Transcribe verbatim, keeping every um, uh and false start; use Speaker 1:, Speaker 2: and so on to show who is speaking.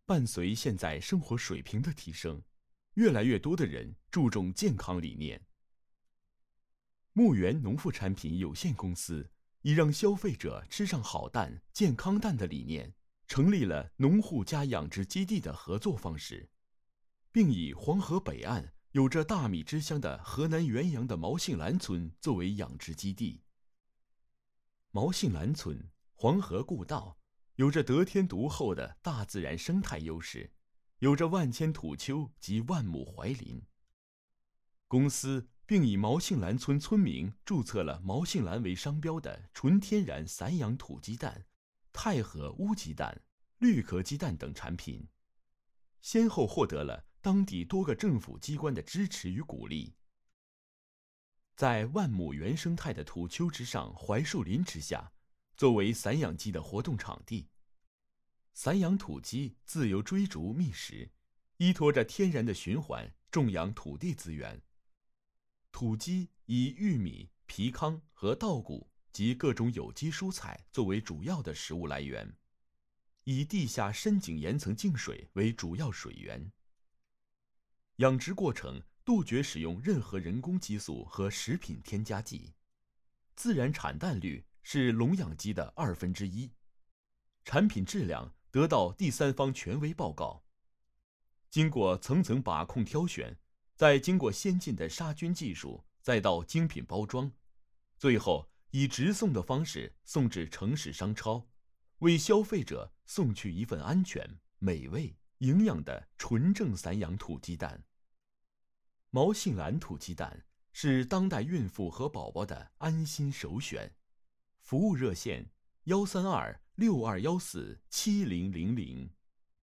Speaker 1: 伴随现在生活水平的提升，越来越多的人注重健康理念。牧原农副产品有限公司以让消费者吃上好蛋、健康蛋的理念，成立了农户加养殖基地的合作方式，并以黄河北岸有着大米之乡的河南原阳的毛杏兰村作为养殖基地。毛杏兰村黄河故道，有着得天独厚的大自然生态优势，有着万千土丘及万亩槐林。公司并以毛杏兰村村民注册了毛杏兰为商标的纯天然散养土鸡蛋、太和乌鸡蛋、绿壳鸡蛋等产品，先后获得了当地多个政府机关的支持与鼓励。在万亩原生态的土丘之上、槐树林之下，作为散养鸡的活动场地，散养土鸡自由追逐觅食，依托着天然的循环种养土地资源。土鸡以玉米、皮糠和稻谷及各种有机蔬菜作为主要的食物来源，以地下深井岩层净水为主要水源。养殖过程杜绝使用任何人工激素和食品添加剂，自然产蛋率是笼养鸡的二分之一，产品质量得到第三方权威报告。经过层层把控挑选，再经过先进的杀菌技术，再到精品包装，最后以直送的方式送至城市商超，为消费者送去一份安全、美味、营养的纯正散养土鸡蛋。毛杏兰土鸡蛋是当代孕妇和宝宝的安心首选。服务热线：幺三二六二幺四七零零零。